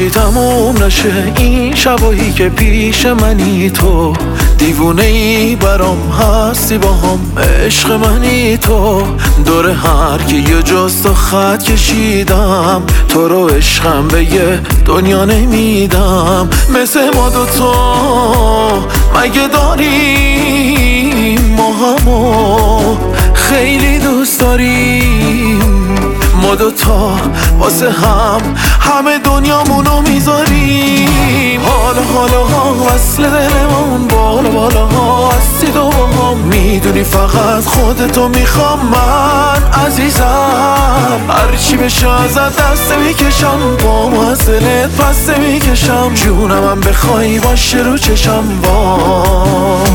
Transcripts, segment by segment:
عشقی تموم نشه این شبایی که پیش منی تو دیوونه ای برام هستی با هم عشق منی تو دور هر کی یه جست و خط کشیدم تو رو عشقم به یه دنیا نمیدم مثل ما دوتا مگه داریم ما همو خیلی دوست داریم ما دوتا واسه هم همه دنیامونو میذاریم حالا وصل دلمون بالا هستی تو با هم میدونی فقط خودتو میخوام من عزیزم هرچی بشه ازت دست میکشم با ما از دلت پس میکشم جونم هم بخوای باشه رو چشم وای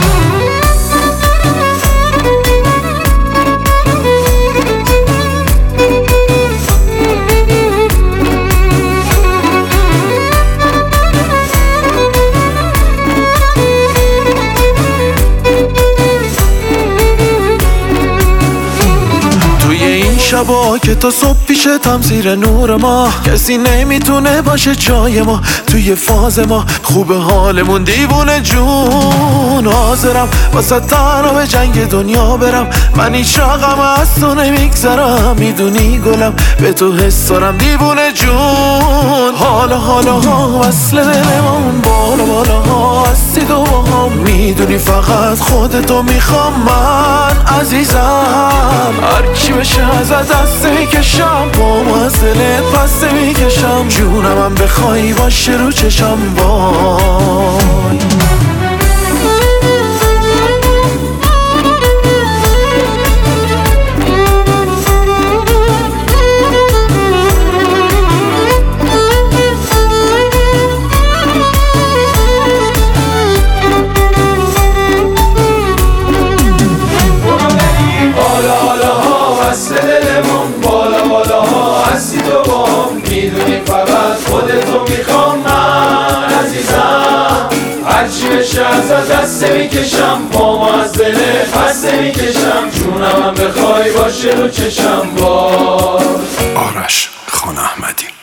شبا که تا صبح پیشتم زیر نور ما کسی نمیتونه باشه جای ما توی فاز ما خوب حالمون دیوونه جون حاضرم واسه تنها به جنگ دنیا برم من هیچ رقم از تو نمیگذرم میدونی گلم به تو حس دارم دیوونه جون حالا وصل دلمون بالا هستی تو با هم میدونی فقط خودتو میخوام من عزیزم هرچی بشه ازت دست میکشم با ما از دلت پس میکشم جونم هم بخوای باشه رو چشم وای میدونی فقط خودتو میخوام من عزیزم هرچی بشه ازت دست میکشم با ما از دلت پس میکشم جونم هم بخوای باشه رو چشم باش آرش خان احمدی